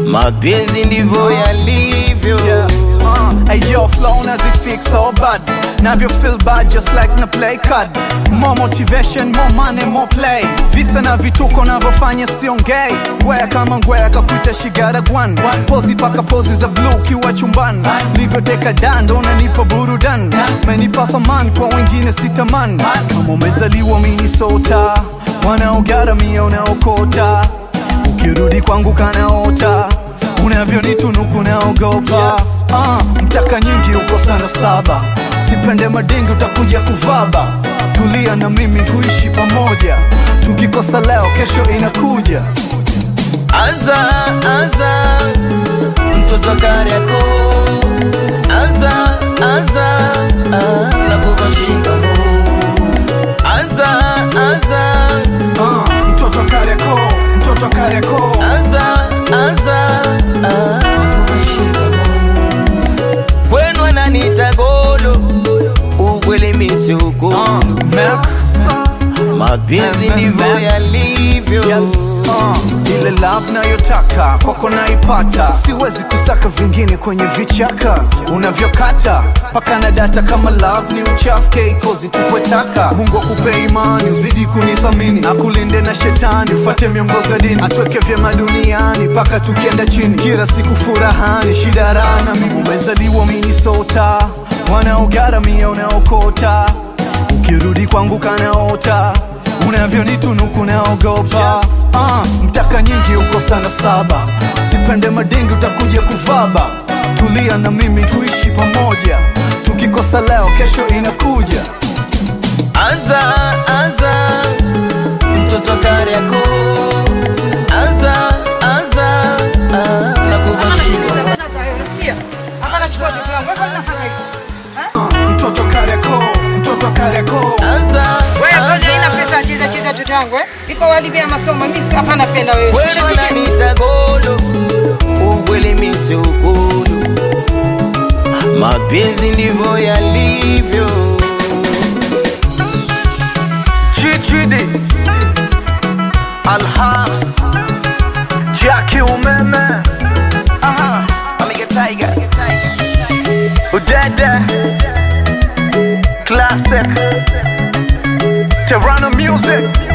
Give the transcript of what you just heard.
mapenzi ndivyo yalivyo. Ayo flow nazifix so bad, navyo feel bad just like na play card. More motivation, more money, more play. Visa na vituko navyofanya siongei. Ngwea kama ngwea kakuita shigara gwan. Pozi paka pozi za blue kiwa chumban. Livyo teka dando unanipa burudan. Menipa thaman kwa wengine sitaman. Kama umezaliwa Minnesota, wanaogaramia unaokota. Ukirudi kwangu kanaota, unavyonitunuku naogopa. Mtaka nyingi uko sana saba, sipende madingi utakuja kuvaba. Tulia na mimi tuishi pamoja, tukikosa leo kesho inakuja. Aza, aza, mtoto Kariako. Aza, aza, nakupa shikamo. Aza, aza, mtoto Kariako, mtoto Kariako. Aza, aza, nakupa shikamo. Wenu wananiita golo, ukweli misi ukolo. Mapenzi ndivyo yalivyo. Ile love nayotaka kwako naipata. Siwezi kusaka vingine kwenye vichaka unavyokata. Paka na data kama love ni uchafu keikozi tukwetaka. Mungu akupe imani, uzidi kunithamini, akulinde na shetani, ufate miongozo ya dini, atuweke vyema duniani paka tukienda chini. Kila siku furahani, shida raha na mimi. Umezaliwa Minnesota, wanaogaramia unaokota. Ukirudi kwangu kanaota, unavyonitunuku naogopa. Mtaka nyingi uko sana saba, sipende madingi utakuja kuvaba. Tulia na mimi tuishi pamoja, tukikosa leo kesho inakuja. Aza, aza, mtoto Kariako. Aza, aza, nakupa shikamo. Mtoto Kariako, mtoto Kariako. Aza, wewe ngoja ina pesa cheza mtoto wangu iko walibia masomo mimi hapana pela wewe. Wewe unaniita golo, ukweli misi ukolo. Mapenzi ndivyo yalivyo. Chichidi Alhabs Jackie umeme. Omega Tiger. Udede Classic Terrano Music.